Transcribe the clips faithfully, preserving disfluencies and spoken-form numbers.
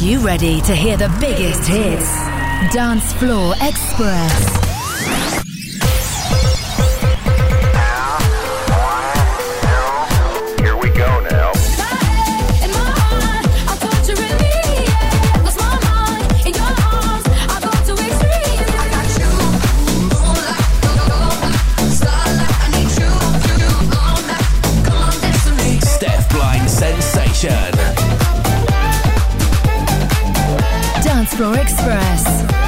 you ready to hear the biggest hits? Dance Floor Express. Dance Floor Express.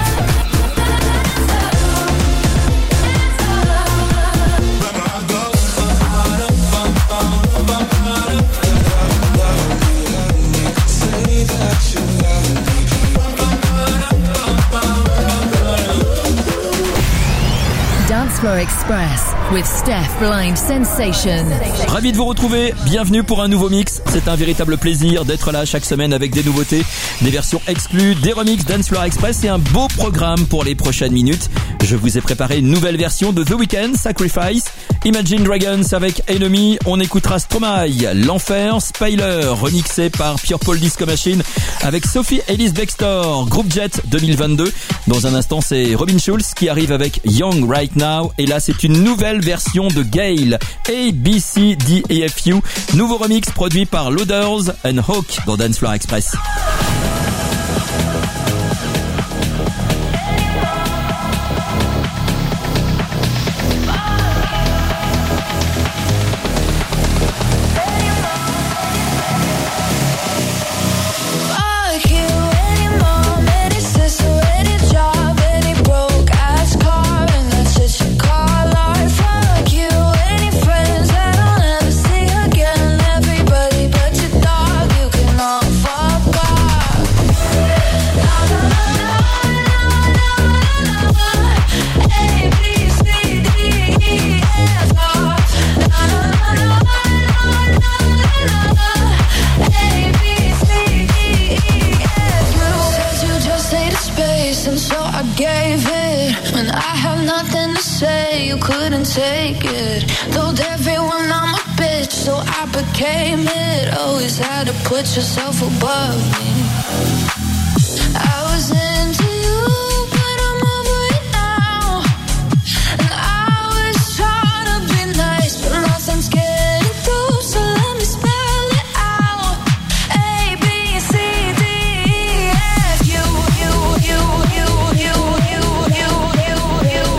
Dance Floor Express with Steph Blind Sensation. Ravi de vous retrouver, bienvenue pour un nouveau mix. C'est un véritable plaisir d'être là chaque semaine avec des nouveautés, des versions exclues, des remixes Dance Floor Express et un beau programme pour les prochaines minutes. Je vous ai préparé une nouvelle version de The Weeknd, Sacrifice, Imagine Dragons avec Enemy, on écoutera Stromae, L'Enfer, Spyler, remixé par Purple Disco Machine avec Sophie Ellis Bextor, Group Jet deux mille vingt-deux. Dans un instant, c'est Robin Schulz qui arrive avec Young Right Now et là, c'est une nouvelle version de Gale, A, B, C, D, E, F, U. Nouveau remix produit par Loaders and Hawk dans Dance Floor Express. Take it. Told everyone I'm a bitch, so I became it. Always had to put yourself above me. I was into you, but I'm over it now. And I was trying to be nice, but nothing's getting through, so let me spell it out. A, B, C, D, E, F, U, U, U, U, U, U, U, U, U.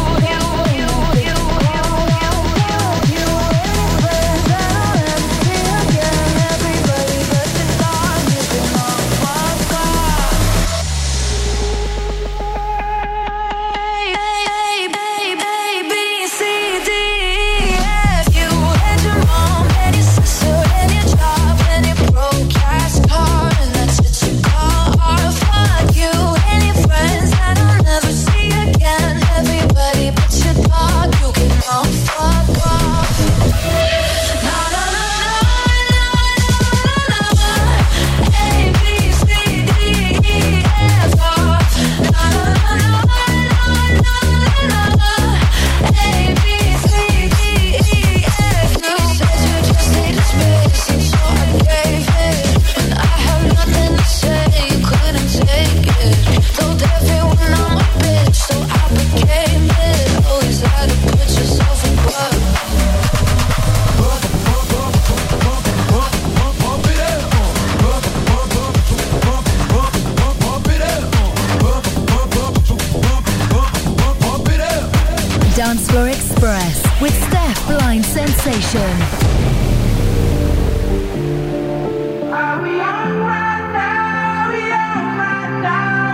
Dance Floor Express with Steph Blind Sensation. Are we on right now? Are we on right now?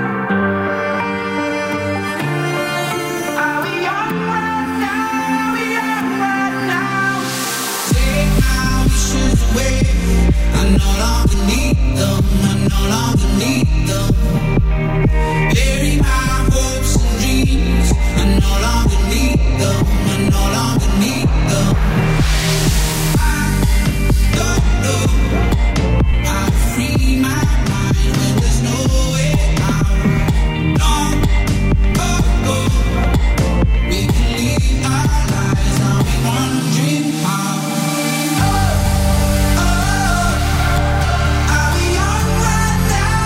Are we on right now? Are we on right now? Take my wishes away. I no longer need them. I no longer need them. Bury my hopes and dreams. I no longer need them. I no longer need them. I don't know how to free my mind when there's no way out. No, oh, oh. We can leave our lives now. We wondering how. Oh, oh, are we on right now?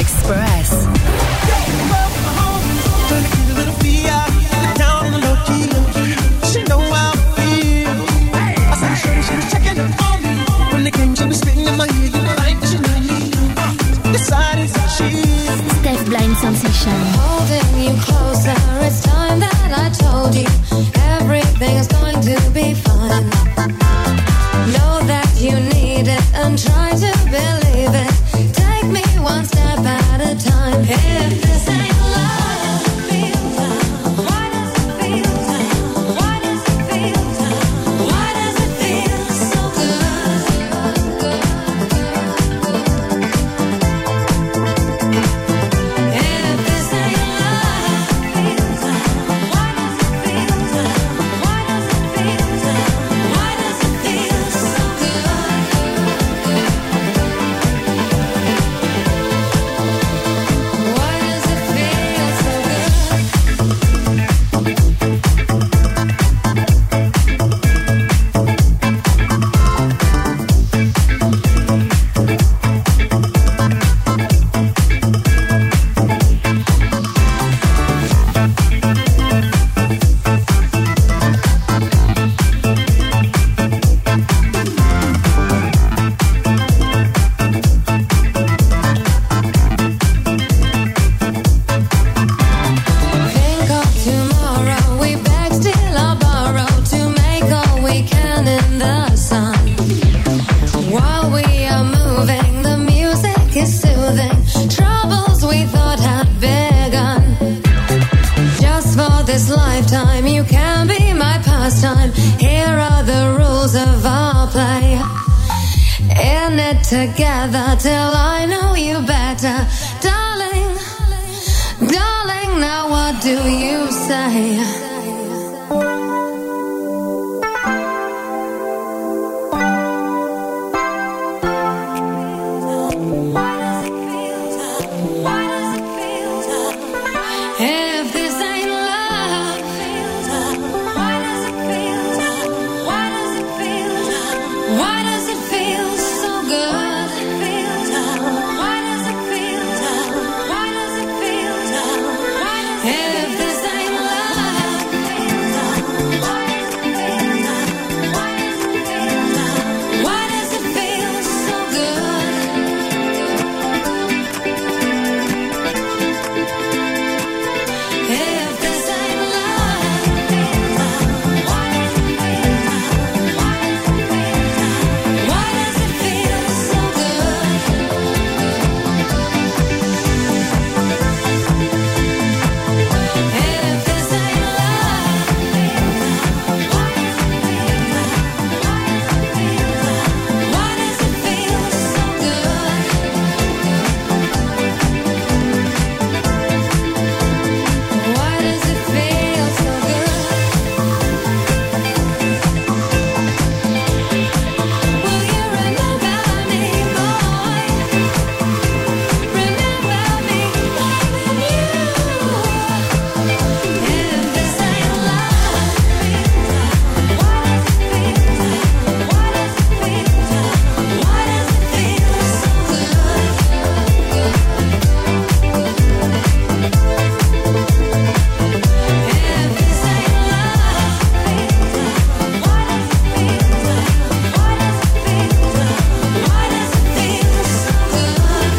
Express. She know how I feel. I said, shorty, she was checking on me. When they came, she was spitting in my ear. You like that she knew me. Decided that she. Steph Blind Sensation. Holding you closer, it's time that I told you everything is going to be fine. Know that you need it and try to believe it. Take me one step at a time. If this ain't love, feel love. Why does it feel love? Why does it feel love? Why does it feel so good? If this ain't love, feel love. Why does it feel love? Why does it feel love? Why does it feel so good? Why does it feel so good? Think of tomorrow, we beg, steal or borrow to make all we can in the sun. While we are moving, the music is soothing troubles we thought had begun. Just for this lifetime, you can be my pastime. Here are the rules of our play. In it together till I know you better, darling. Darling, now what do you say? If this ain't love, why does it feel love? Why does it feel love? Why does it feel so good? Why does it feel love? Why does it feel love? If this ain't love, why does it feel love? Why does it feel love? Why does it feel so good? If this ain't love, why does it feel love? Why does it feel love? Why does it feel so good? If this ain't love, why does it feel love? Why does it feel so good? Why does it feel so good? Will you remember me, boy? Remember me loving you. If this ain't love, why does it feel love? Why does it feel love? Why does it feel so good? If this ain't love, why does it feel love? Why does it feel love? Why does it feel so good?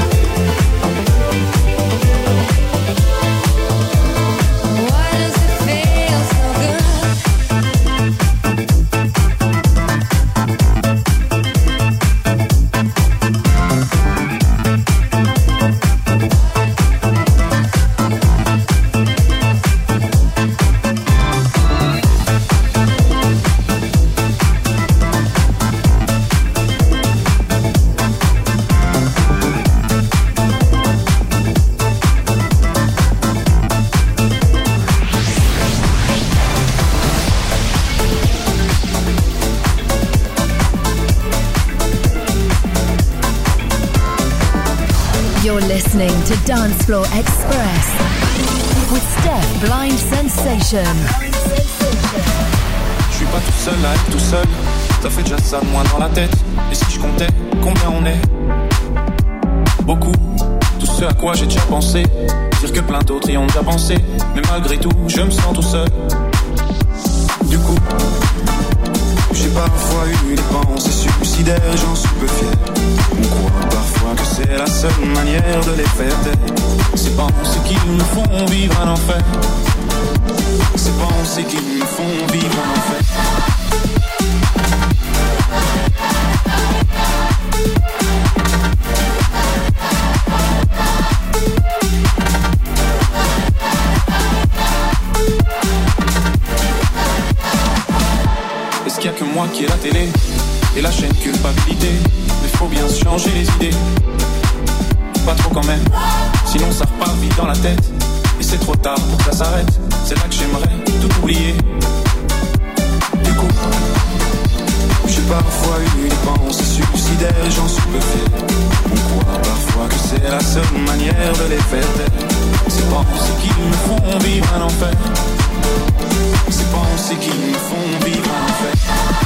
Why does it feel so good? You're listening to Dance Floor Express with Steph Blind Sensation. Je suis pas tout seul à être tout seul. Ça fait déjà ça de moins dans la tête. Et si je comptais combien on est? Beaucoup, tous ce à quoi j'ai déjà pensé. Dire que plein d'autres y ont déjà pensé. Mais malgré tout, je me sens tout seul. Du coup, j'ai parfois eu des pensées suicidaires et j'en suis peu fier. On croit parfois que c'est la seule manière de les faire taire. Ces pensées qui nous font vivre un enfer. Ces pensées qui nous font vivre un enfer. Est-ce qu'il y a que moi qui ai la télé et la chaîne culpabilité? Mais faut bien se changer les idées. Pas trop quand même, sinon ça repart vite dans la tête. Et c'est trop tard pour que ça s'arrête. C'est là que j'aimerais tout oublier. Du coup, j'ai parfois eu des pensées suicidaires et j'en suis peu fier. On croit parfois que c'est la seule manière de les faire taire. Ces pensées qui me font vivre un enfer. Ces pensées qui me font vivre un enfer.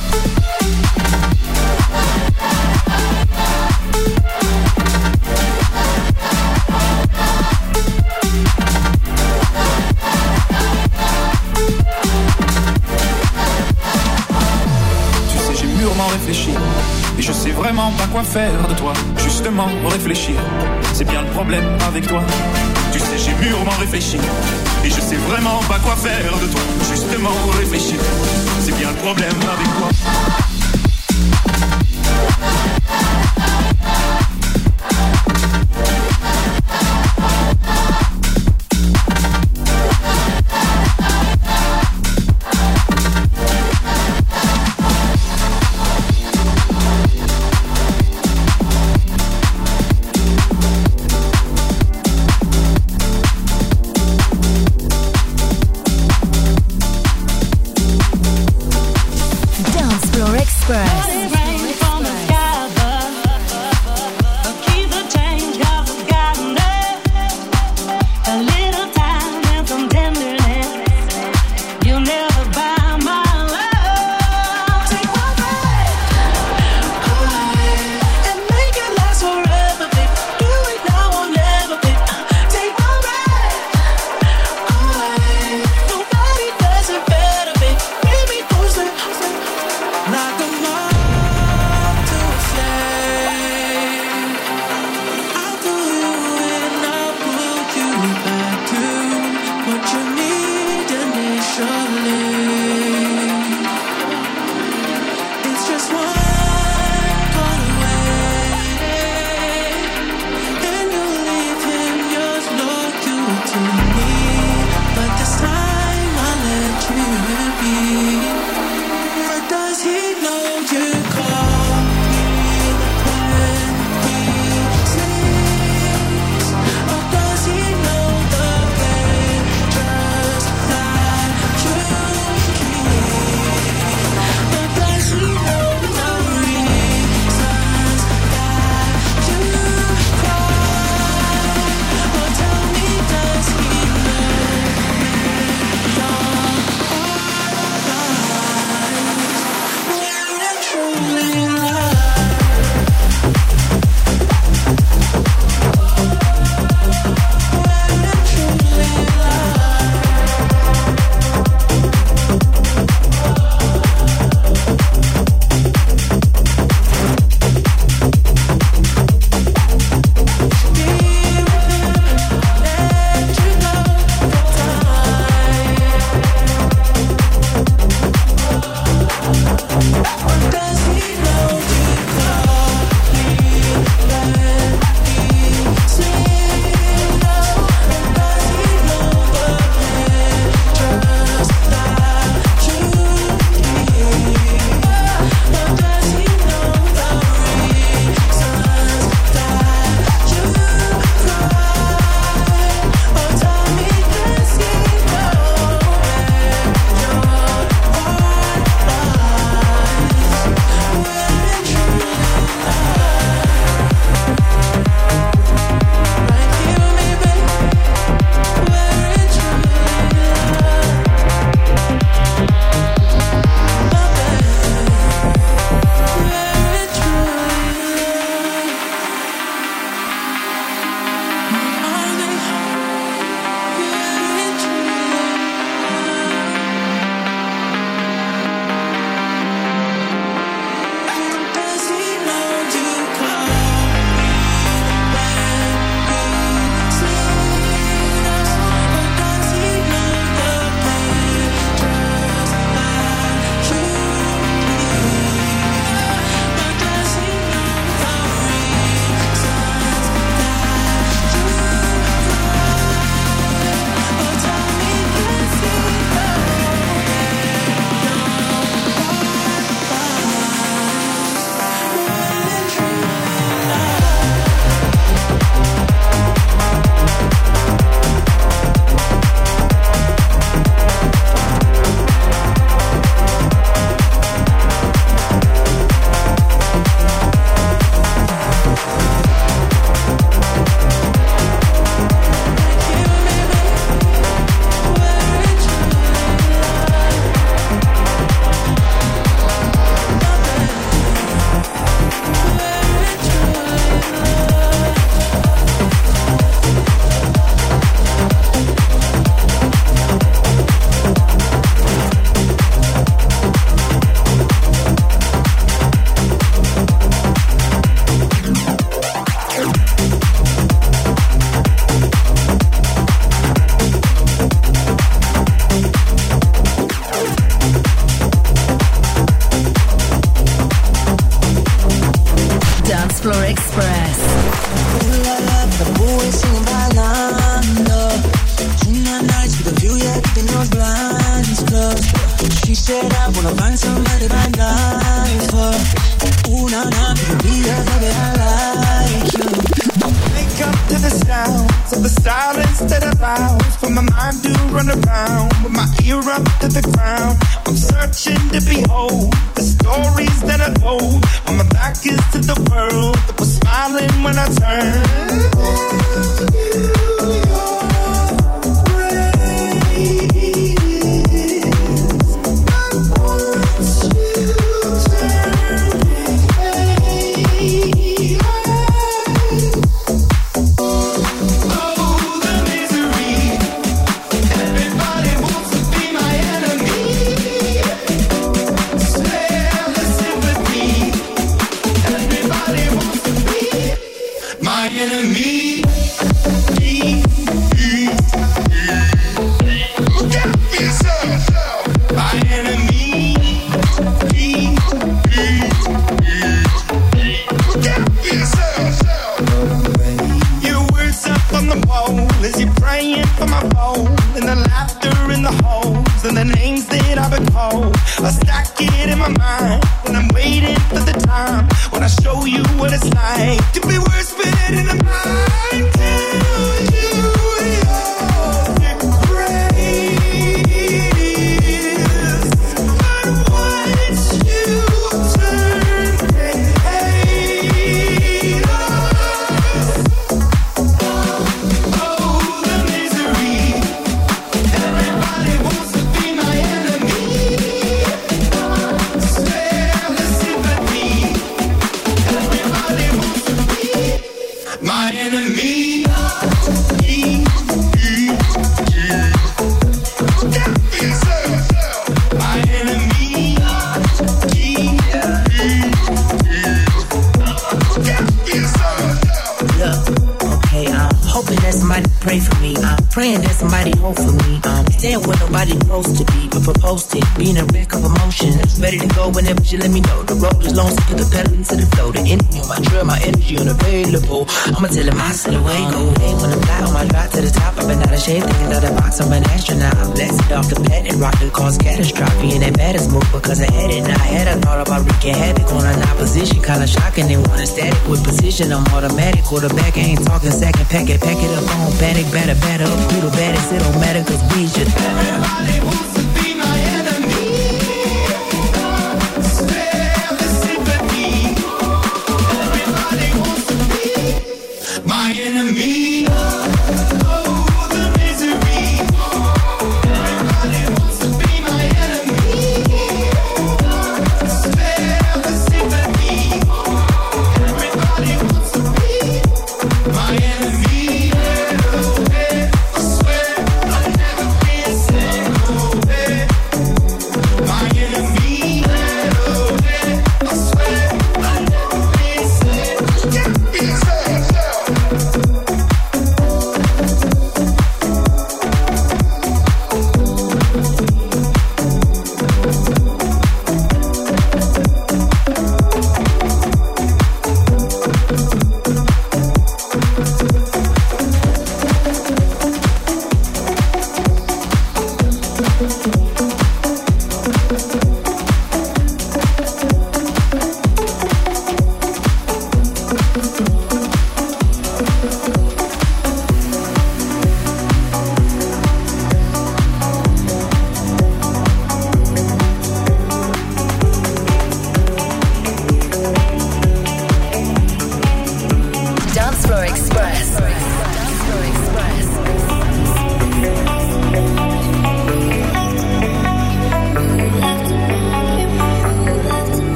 Réfléchir, et je sais vraiment pas quoi faire de toi. Justement, réfléchir, c'est bien le problème avec toi. Tu sais, j'ai mûrement réfléchi, et je sais vraiment pas quoi faire de toi. Justement, réfléchir, c'est bien le problème avec toi. shit up, wanna find somebody by night for una night to be a baby, I like you. Wake up to the sounds of the silence that allows for my mind to run around with my ear up to the ground. I'm searching to behold the stories that I told when my back is to the world that was smiling when I turned. Enemy, look out for yourself. My enemy, look out for yourself. Your words up on the wall as you're praying for my phone, and the laughter in the holes and the names that I've been called. I stack it in my mind when I'm waiting for the time when I show you what it's like to be worse fit in a mind. Tell you you're great, but once you turn haters, oh the misery. Everybody wants to be my enemy. Spare the sympathy. Everybody wants to be my enemy. Look out for yourself. My enemy. Look out for yourself. Look, okay, I'm hoping that somebody pray for me. I'm praying that somebody hope for me. I'm staying where nobody supposed to be, but proposed it. Being a wreck of emotions, ready to go whenever you let me know. The road is long, so put the pedal into the flow. The energy on my drill, my energy unavailable. I'ma tell him I said away, go. Hey, when I'm fly on my drive to the top, I've been out of shape, thinking out the box. I'm an astronaut. I'm blasted off the pad and rock the cause catastrophe. And that baddest move because I had it. Now I had a thought about wreaking havoc on an opposition. Kinda shocking, they want a static with position. I'm automatic, quarterback, I ain't talking second. Pack it, pack it up, on panic, batter, batter up, do the baddest, it don't matter, cause we just Everybody wants to be my enemy. Spare the sympathy. Everybody wants to be my enemy. Oh, the misery. Everybody wants to be my enemy. Spare the sympathy. Everybody wants to be my enemy. I swear I'll never be a single.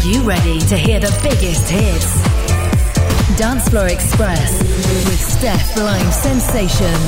you ready to hear the biggest hits? Dance Floor Express with Steph Blind Sensation.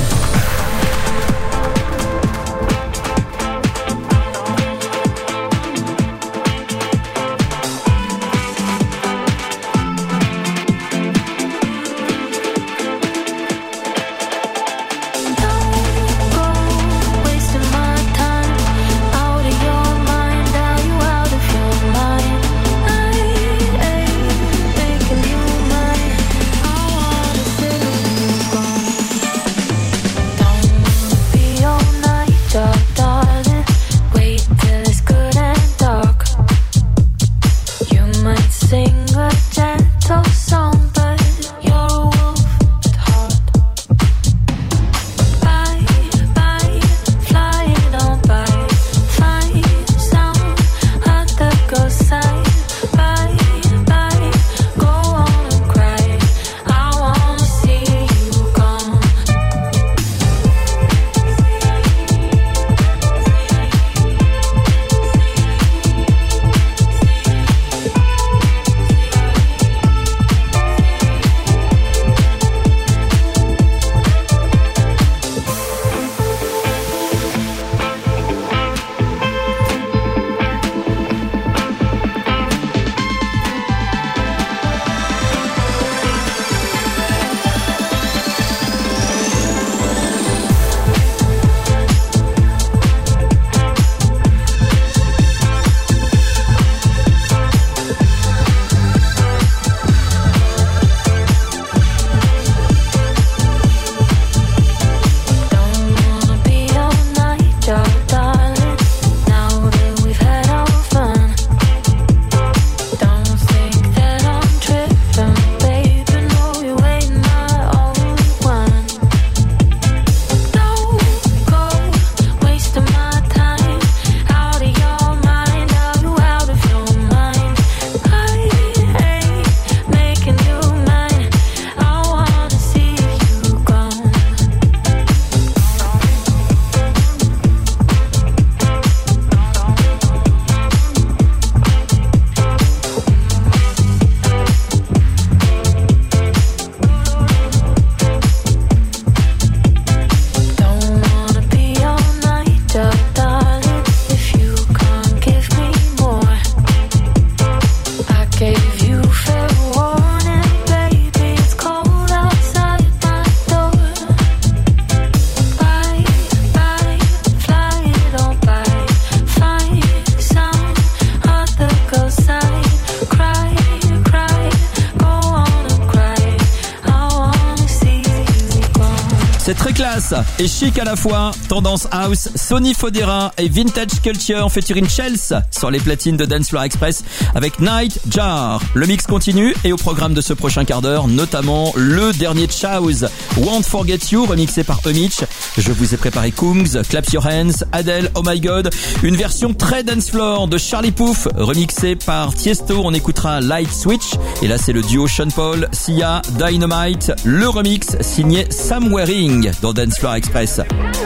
Et chic à la fois, tendance house, Sonny Fodera et vintage culture featuring Chelsea sur les platines de Dance Floor Express avec Night Jar. Le mix continue et au programme de ce prochain quart d'heure, notamment le dernier Chows, Won't Forget You, remixé par Emitch. Je vous ai préparé Kungs, Clap Your Hands, Adele, Oh My God, une version très Dance Floor de Charlie Puth, remixé par Tiesto. On écoutera Light Switch et là c'est le duo Sean Paul, Sia, Dynamite, le remix signé Sam Waring dans Dance Floor Express.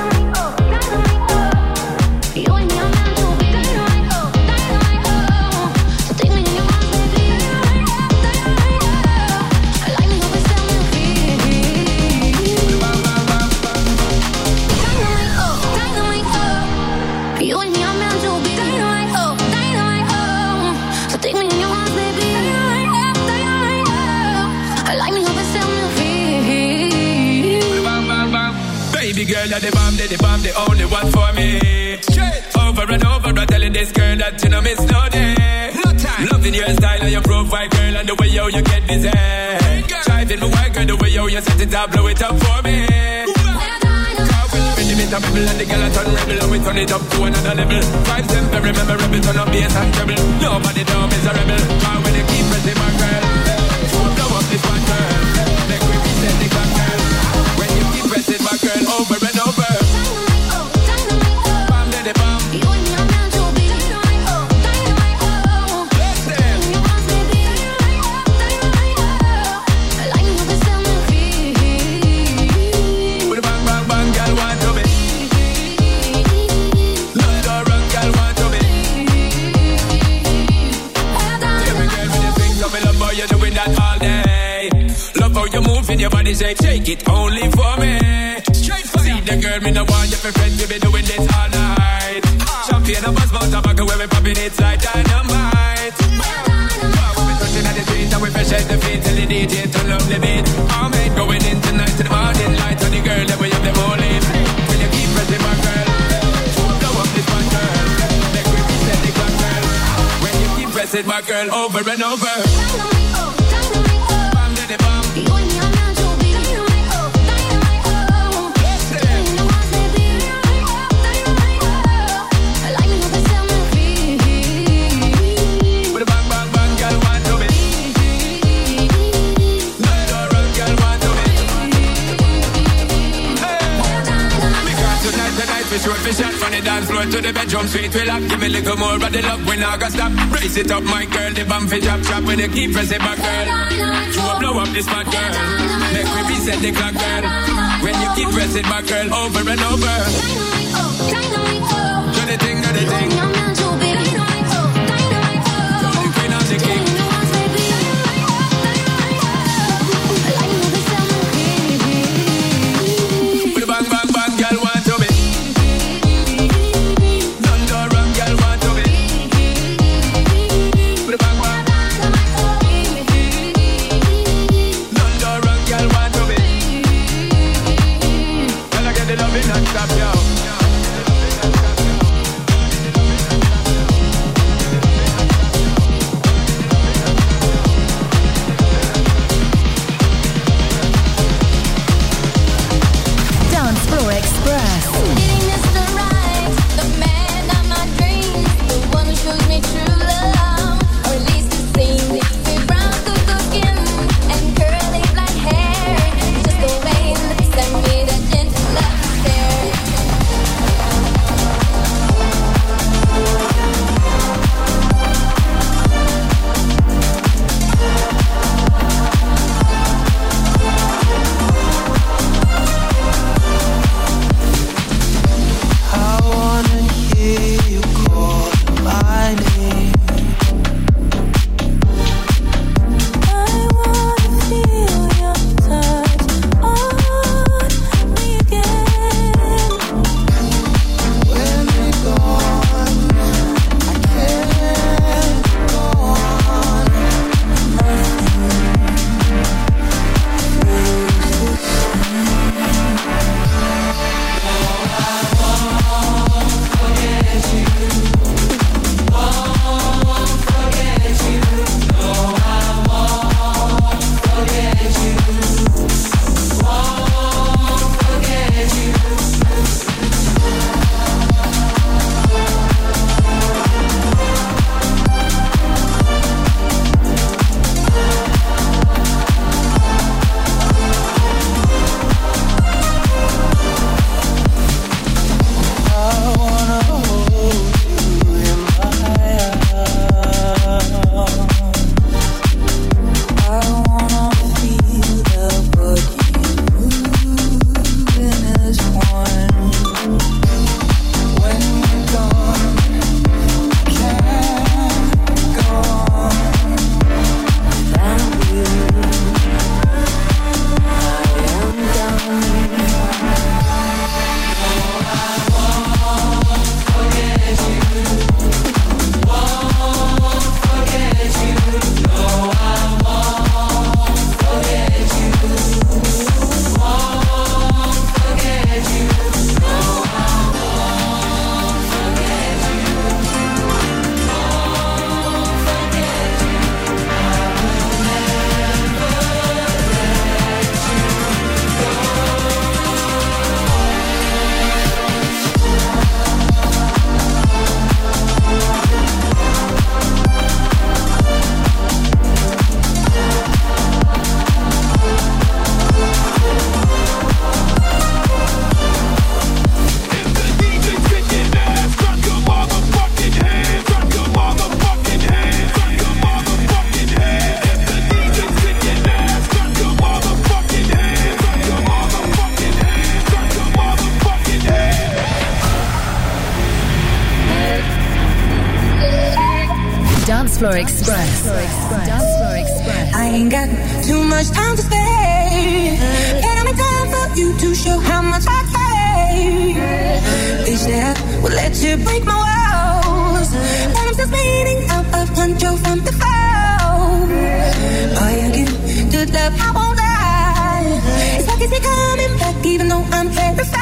Girl, you're the bomb, the bomb, the only one for me. Straight over and over, I'm telling this girl that you know miss no day. No time. Loving your style and your profile, girl, and the way yo you get busy. Driving my work, girl, the way yo you set it up, blow it up for me. Car when you're ready, a rebel and the girl I turn rebel and we turn it up to another level. Vibes them very memorable, turn up bass and treble. Nobody down is a rebel. Car when you keep pressing my girl, blow up this one girl. Make we reset the clock, girl. When you keep pressing my girl over and over. Bam, daddy, bam. You and me are meant to be. Dynamite, oh, dynamite, oh. Let's dance. You want me to be dynamite, oh. I like you to set me free. With a bang, bang, bang, girl want to be. Lord, run, girl want to be. making your body shake. Shake it only for me. Straight fire. See the girl, me no want you for friends. We be doing this all night. Champagne and buzz buzz tobacco when we popping it like dynamite. Wow, we touching at the street and we fresh at the feet. Tell the D J to love the beat. I'm made going in tonight to the morning light. On the girl that we have them all in. Will you keep pressing my girl? Blow up this one girl. Make we reset the clock girl. When you keep pressing my girl over and over. Bam to the bam. Short fish shot from the dance floor to the bedroom suite. We lock, give me a little more of the love when I got stop. Brace it up, my girl, the bam fi chop chop. When you keep pressing back, girl, you will blow up this spot, girl. Make we reset the clock, girl. When you keep pressing back, girl, over and over. Do the thing, do the thing. Do the queen of the king. Bang bang bang, girl, want to be. Dance Floor Express. Dance Floor Express. I I ain't got too much time to spare. Can I make time for you to show how much I care? Each step will let you break my walls, and I'm still spinning out of control from the fall. Oh, you give good love, I won't lie. It's like it's coming back even though I'm terrified.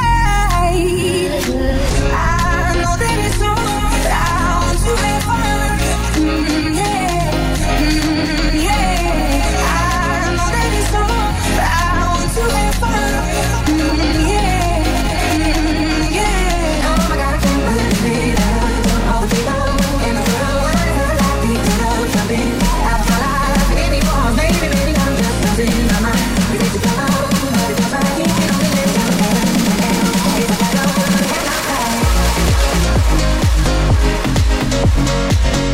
I know that it's wrong, but I want to have fun. Mm, yeah, mm, yeah. I know that it's wrong, but I want to have fun. Mm, yeah, mm, yeah. Oh my God, I can't believe it. All the people in the world wanna hear like we did all jumping out of my life anymore. Maybe, maybe I'm just losing my mind. We get to go, but it feels like it don't really matter. It's a battle, and I'm tired.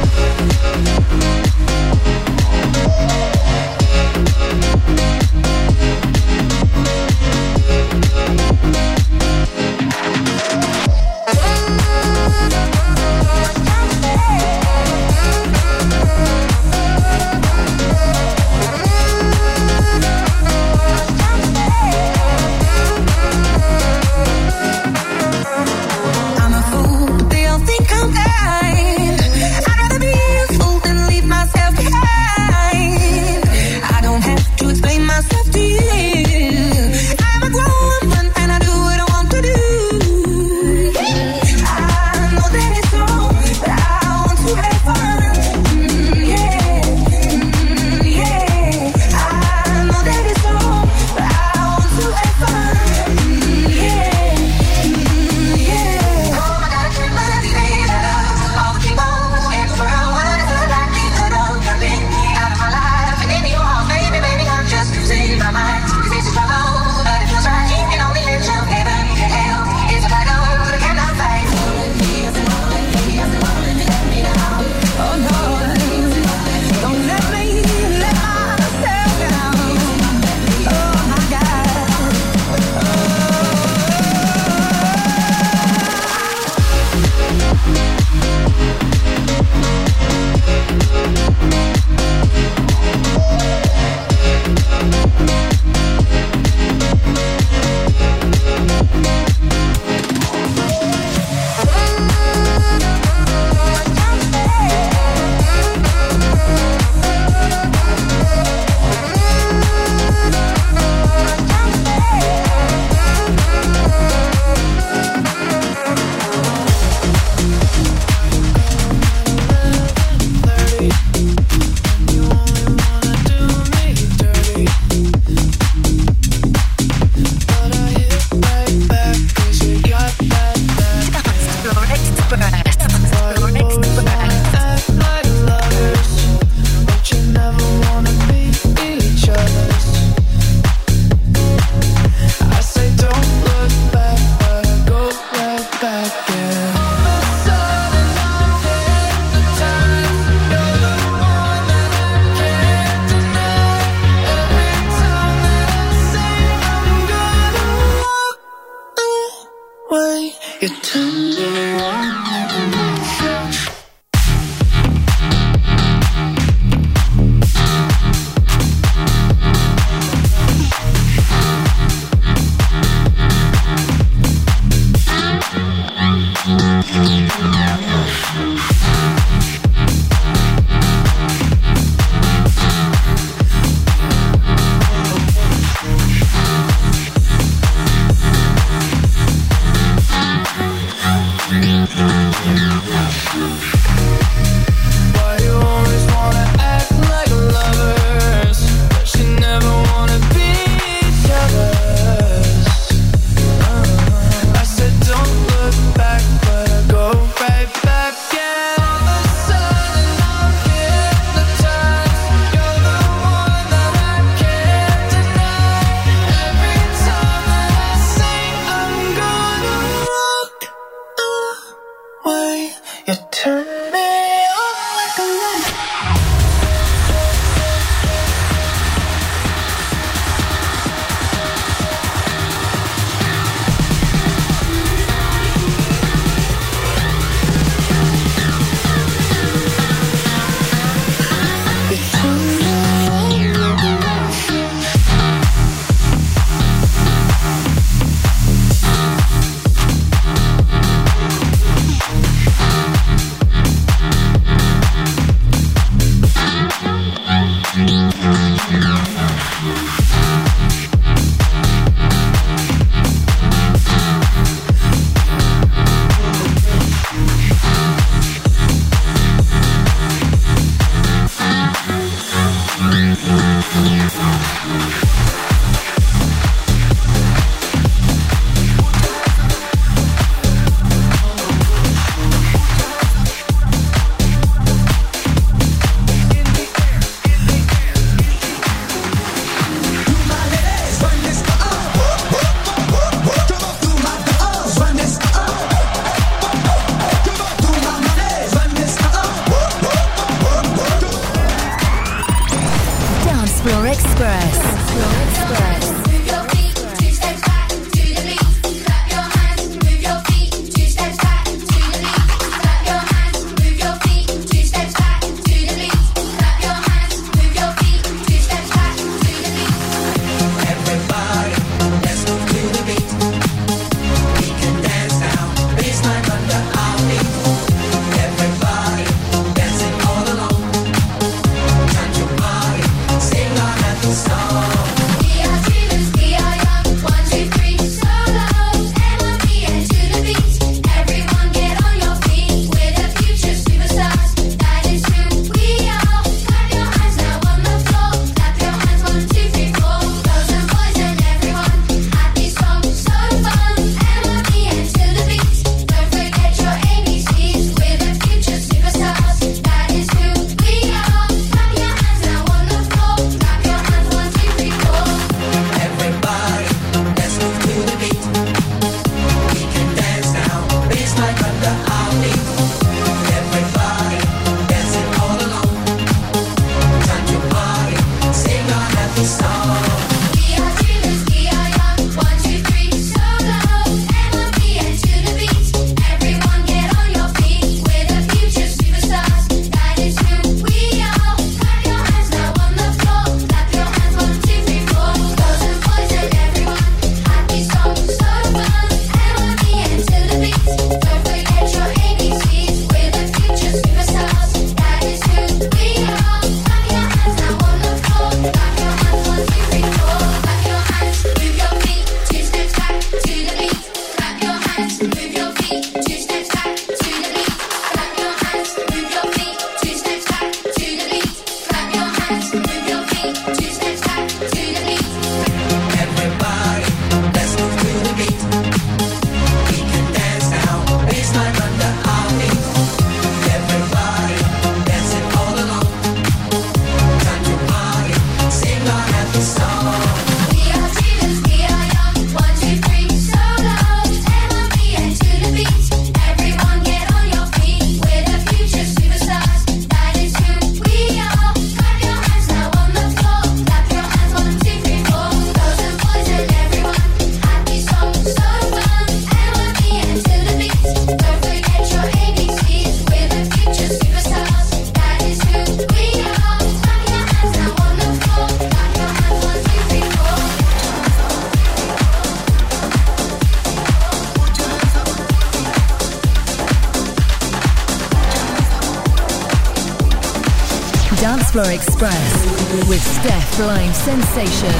Dance Floor Express with Steph Blind Sensation.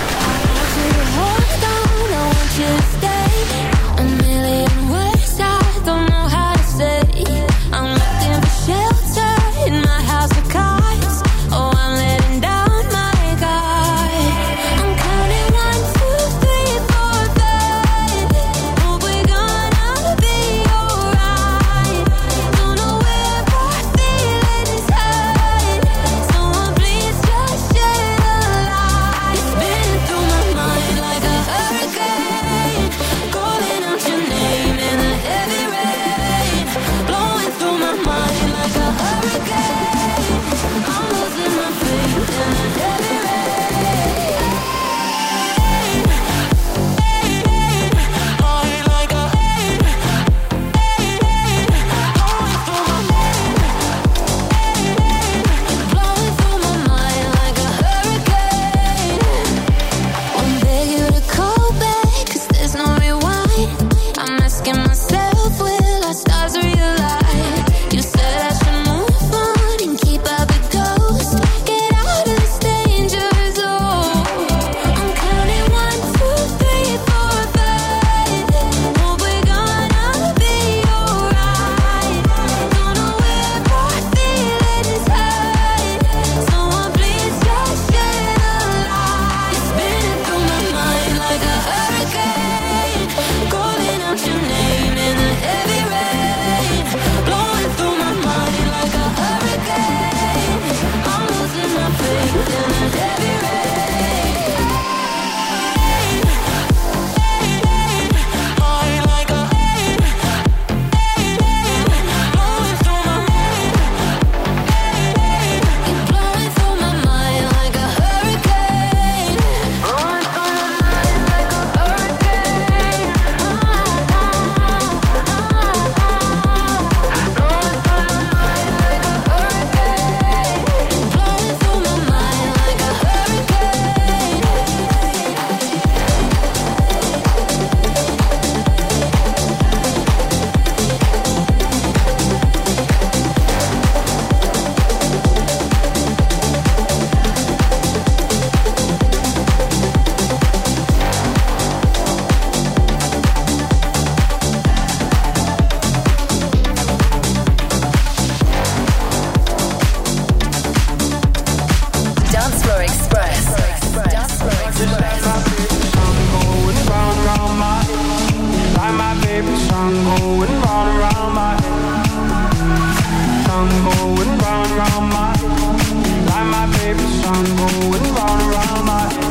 Hold on, I want you to stay. A million words I don't know how to say. I'm looking for shelter in my house of cards. Oh, I'm letting down my guard. I'm counting one, two, three, four, five. Hope we're gonna be alright. Don't know where our feelings hide. Someone please just shed a light. It's been through my mind like a hurricane, calling out your name. Express. Dance Floor Express. Going round and round my head, like my favorite song going round and round my head. Song going round and round my head, like my favorite song going round and round my head.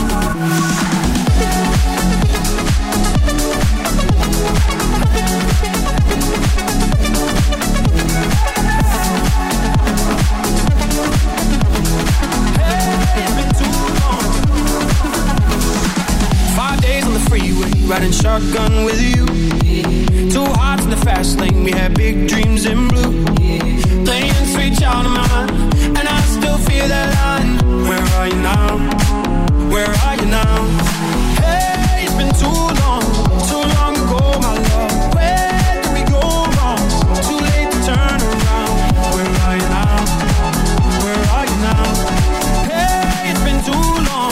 Freeway, riding shotgun with you. Two hearts in the fast lane, we had big dreams in blue. Playing sweet child of mine, and I still feel that line. Where are you now? Where are you now? Hey, it's been too long, too long ago, my love. Where did we go wrong? Too late to turn around. Where are you now? Where are you now? Hey, it's been too long.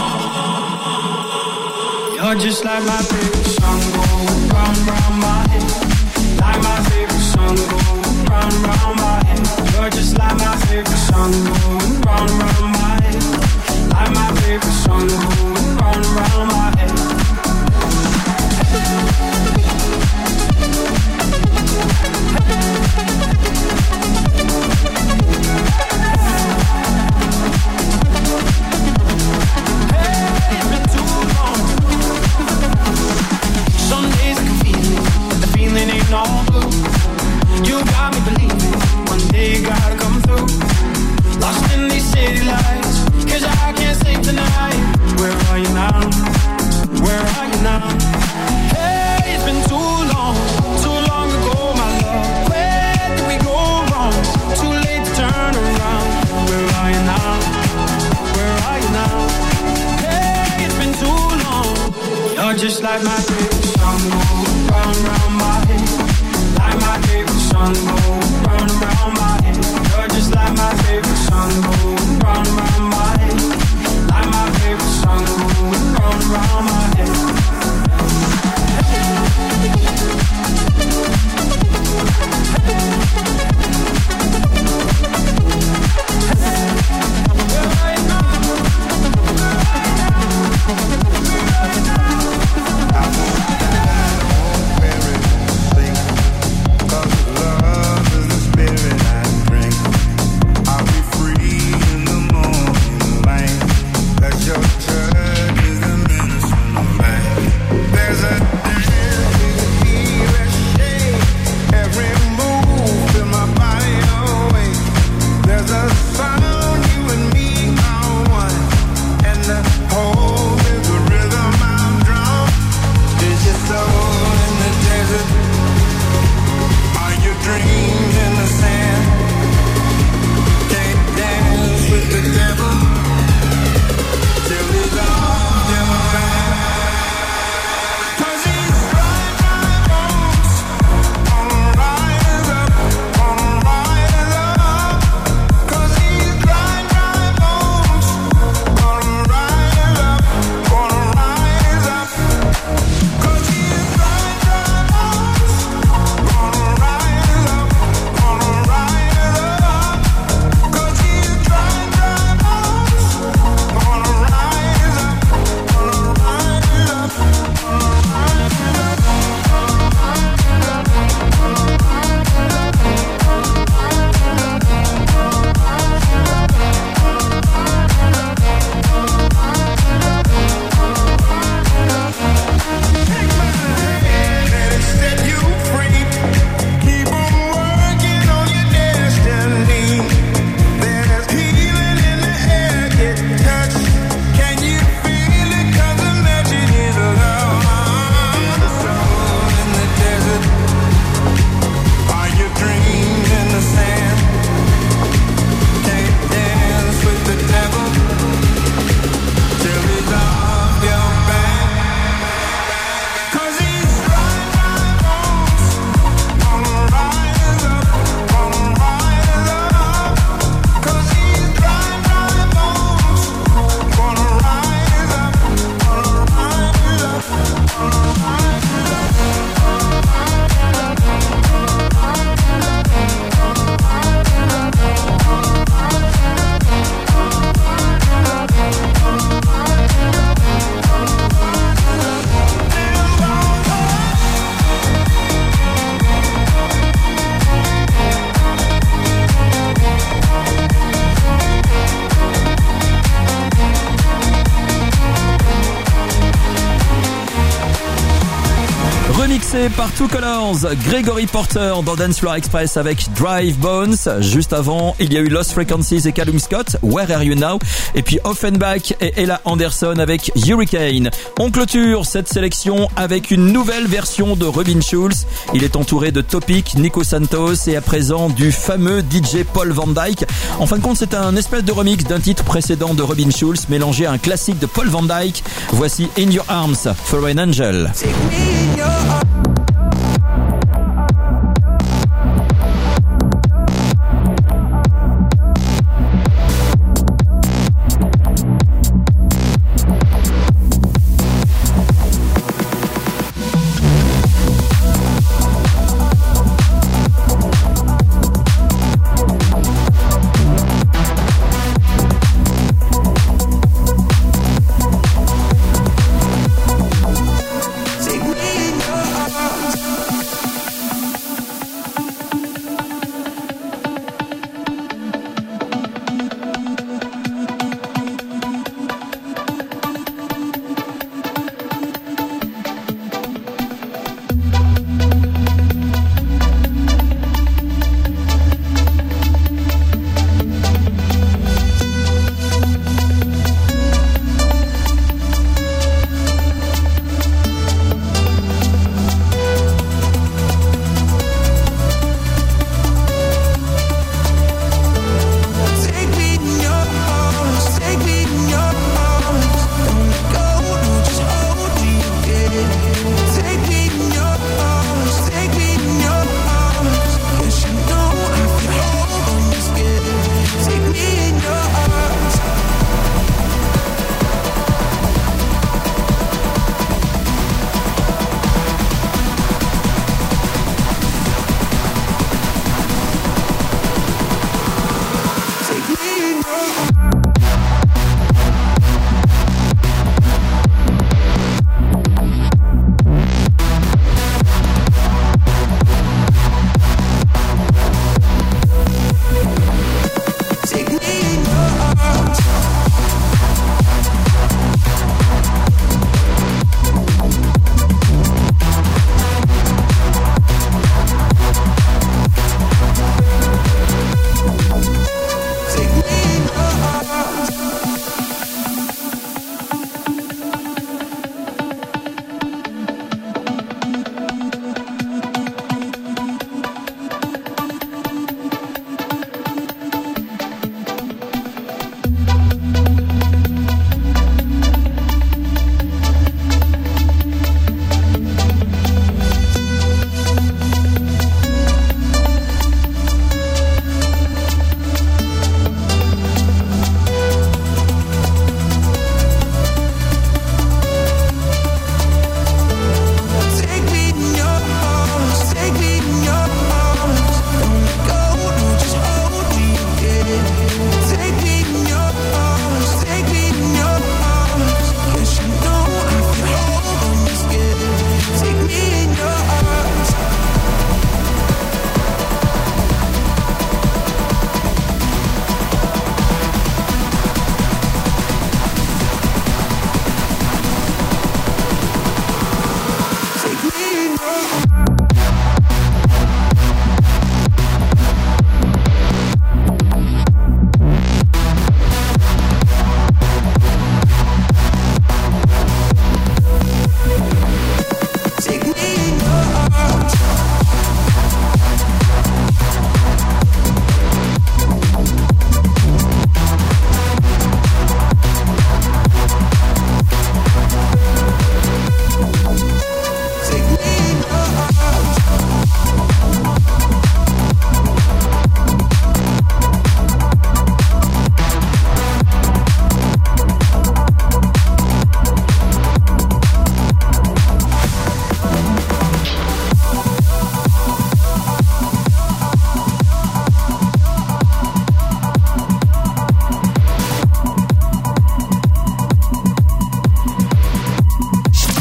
You're just like my favorite song going round, round my head. Like my favorite song going round, round my head. You're just like my favorite song going round, round my head. Like my favorite song going round, round my head. All blue. You got me believing one day you gotta come through. Lost in these city lights, cause I can't sleep tonight. Where are you now? Where are you now? Hey, it's been too long, too long ago, my love. Where did we go wrong? Too late to turn around. Where are you now? Where are you now? Hey, it's been too long. You're just like my favorite song going round, round my head. Like my favorite song going round and round my head. You're just like my favorite song going round and round my head. Like my favorite song going round and round my head. Love is the spirit I drink. I'll be free in the morning. remixé par Two Colors, Gregory Porter dans Dance Floor Express avec Drive Bones. Juste avant, il y a eu Lost Frequencies et Callum Scott, Where Are You Now? Et puis Offenbach et Ella Anderson avec Hurricane. On clôture cette sélection avec une nouvelle version de Robin Schulz. Il est entouré de Topic, Nico Santos et à présent du fameux D J Paul Van Dyke. En fin de compte, c'est un espèce de remix d'un titre précédent de Robin Schulz mélangé à un classique de Paul Van Dyke. Voici In Your Arms, For an Angel. Take me in your arms.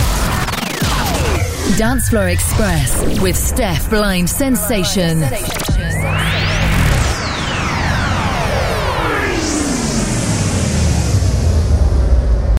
Dance Floor Express with Steph Blind Sensation.